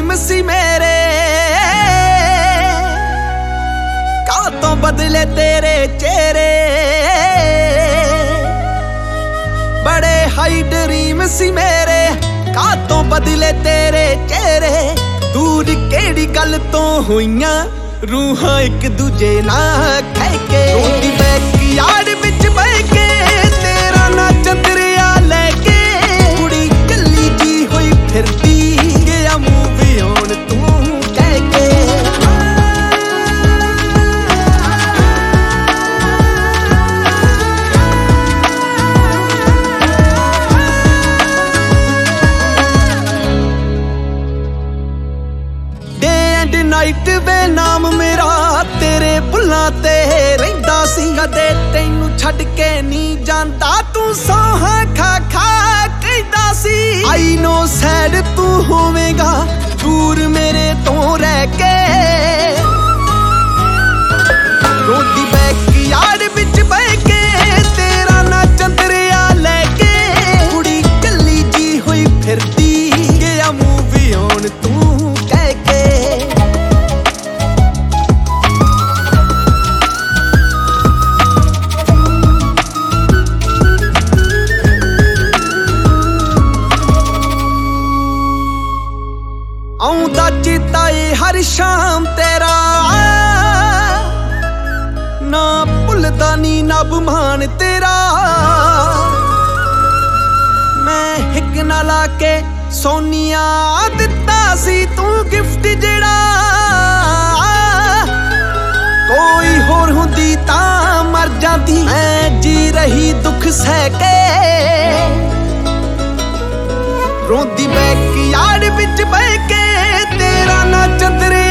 dream सी मेरे कातों बदले तेरे चेहरे बड़े हाई ड्रीम सी मेरे कातों बदले तेरे चेहरे दूर केड़ी गल तो होइयां रूहां एक दूजे नाल कह के रोटी बैकयार्ड विच बह के तेरा ना चंदरिया लेके कुड़ी कल्ली जी होई फिरदी गया मूवी होण तू कह के नाइट वे नाम मेरा तेरे बुल्लां ते रहिंदा सी कदे तैनू छड्ड के नी जांदा तू सोहां खा खा कहदा सी आई नो सैड तू होवेगा दूर मेरे तो रह के रोटी बैकयार्ड विच बह के तेरा ना चंदरिया लेके कुड़ी कल्ली जी होई फिरदी गया मूवी होण तू कह के आउंदा चेता हर शाम तेरा ना भुलदा नी नब मान तेरा मैं हिक ना ला के सोनिया दिता सी तू गिफ्ट जेड़ा कोई होर हुंदी तां मर जांदी मैं जी रही दुख सह के रोंदी बैकयार्ड विच बह के तेरा ना चंदरे